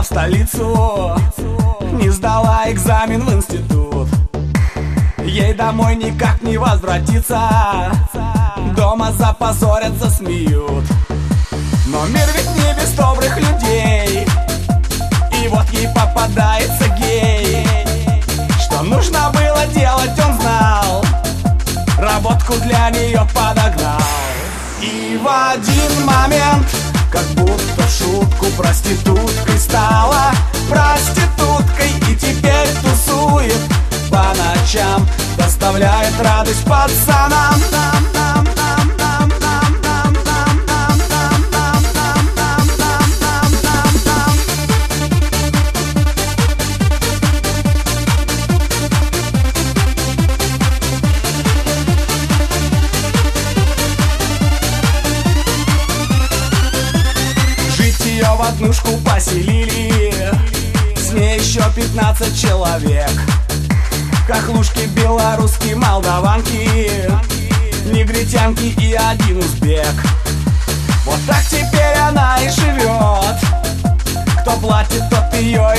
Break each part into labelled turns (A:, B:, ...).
A: столицу, не сдала экзамен в институт. Ей домой никак не возвратиться, дома запозорятся, смеют. Но мир ведь не без добрых людей, и вот ей попадается гей. Что нужно было делать, он знал, работку для нее подогнал. И в один момент, как будто в шутку, проституткой стала, проституткой, и теперь тусует по ночам, доставляет радость пацанам. Ее в однушку поселили, с ней еще 15 человек. Хохлушки, белоруски, молдаванки, негритянки и один узбек. Вот так теперь она и живет, кто платит, тот ее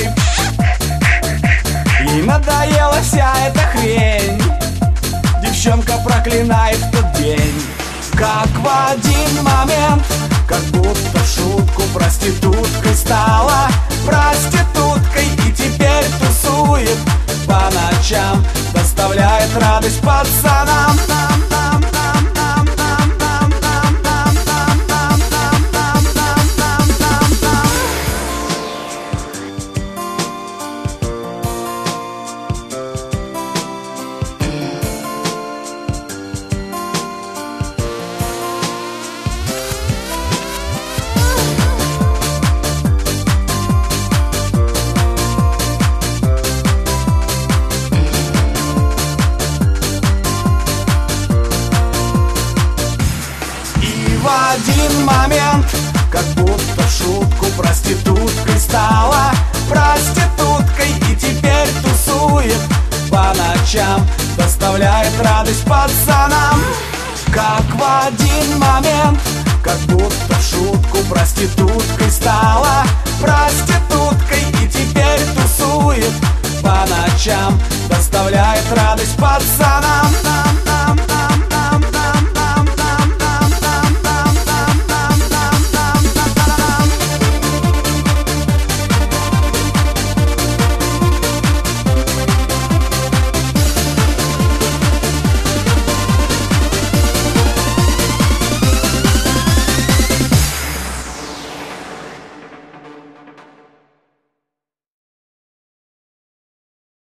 A: и... Ей надоела вся эта хрень, девчонка проклинает в тот день. Как в один момент, как будто в шутку, проституткой стала, проституткой, и теперь тусует по ночам, доставляет радость пацанам. В один момент, как будто в шутку, проституткой стала, проституткой, и теперь тусует по ночам, доставляет радость пацанам. Как в один момент, как будто в шутку, проституткой стала, проституткой, и теперь тусует по ночам, доставляет радость пацанам.